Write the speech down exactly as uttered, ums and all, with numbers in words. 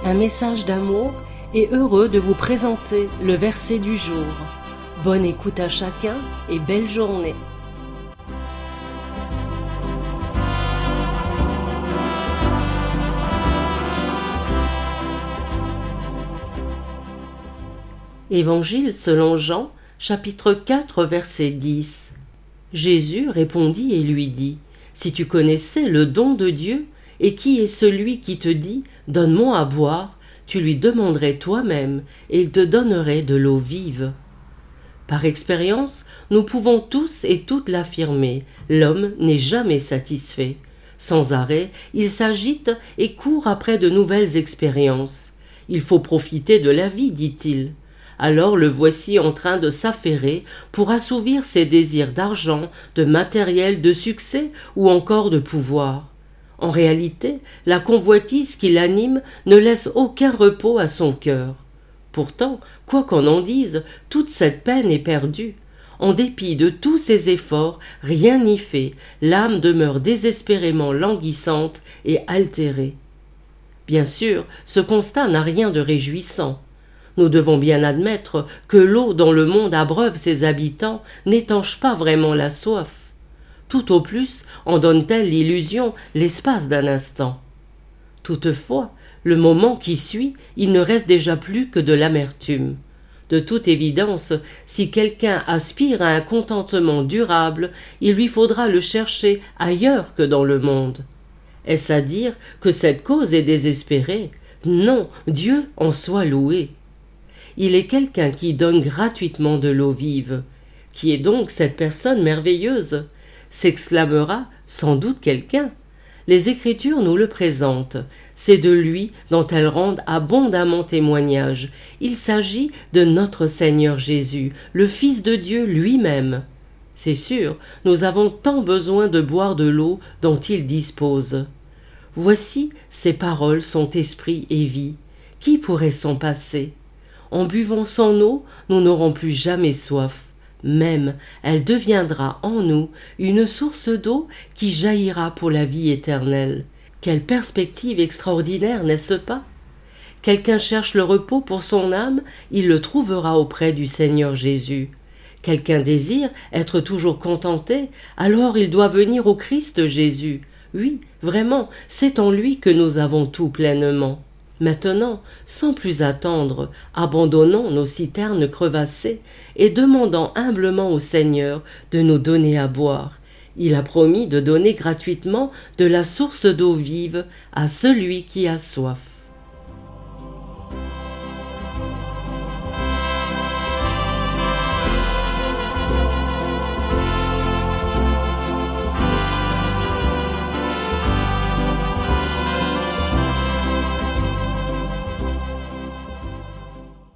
un message d'amour et heureux de vous présenter le verset du jour. Bonne écoute à chacun et belle journée. Évangile selon Jean, chapitre quatre, verset dix. Jésus répondit et lui dit : « Si tu connaissais le don de Dieu, et qui est celui qui te dit : Donne-moi à boire, tu lui demanderais toi-même, et il te donnerait de l'eau vive. » Par expérience, nous pouvons tous et toutes l'affirmer, l'homme n'est jamais satisfait. Sans arrêt, il s'agite et court après de nouvelles expériences. Il faut profiter de la vie, dit-il. Alors le voici en train de s'affairer pour assouvir ses désirs d'argent, de matériel, de succès ou encore de pouvoir. En réalité, la convoitise qui l'anime ne laisse aucun repos à son cœur. Pourtant, quoi qu'on en dise, toute cette peine est perdue. En dépit de tous ses efforts, rien n'y fait, l'âme demeure désespérément languissante et altérée. Bien sûr, ce constat n'a rien de réjouissant. Nous devons bien admettre que l'eau dont le monde abreuve ses habitants n'étanche pas vraiment la soif. Tout au plus en donne-t-elle l'illusion l'espace d'un instant. Toutefois, le moment qui suit, il ne reste déjà plus que de l'amertume. De toute évidence, si quelqu'un aspire à un contentement durable, il lui faudra le chercher ailleurs que dans le monde. Est-ce à dire que cette cause est désespérée ? Non, Dieu en soit loué. Il est quelqu'un qui donne gratuitement de l'eau vive. Qui est donc cette personne merveilleuse ? S'exclamera sans doute quelqu'un. Les Écritures nous le présentent. C'est de lui dont elles rendent abondamment témoignage. Il s'agit de notre Seigneur Jésus, le Fils de Dieu lui-même. C'est sûr, nous avons tant besoin de boire de l'eau dont il dispose. Voici, ces paroles sont esprit et vie. Qui pourrait s'en passer ? En buvant son eau, nous n'aurons plus jamais soif. Même, elle deviendra en nous une source d'eau qui jaillira pour la vie éternelle. Quelle perspective extraordinaire, n'est-ce pas ? Quelqu'un cherche le repos pour son âme, il le trouvera auprès du Seigneur Jésus. Quelqu'un désire être toujours contenté, alors il doit venir au Christ Jésus. Oui, vraiment, c'est en lui que nous avons tout pleinement. Maintenant, sans plus attendre, abandonnons nos citernes crevassées et demandons humblement au Seigneur de nous donner à boire. Il a promis de donner gratuitement de la source d'eau vive à celui qui a soif.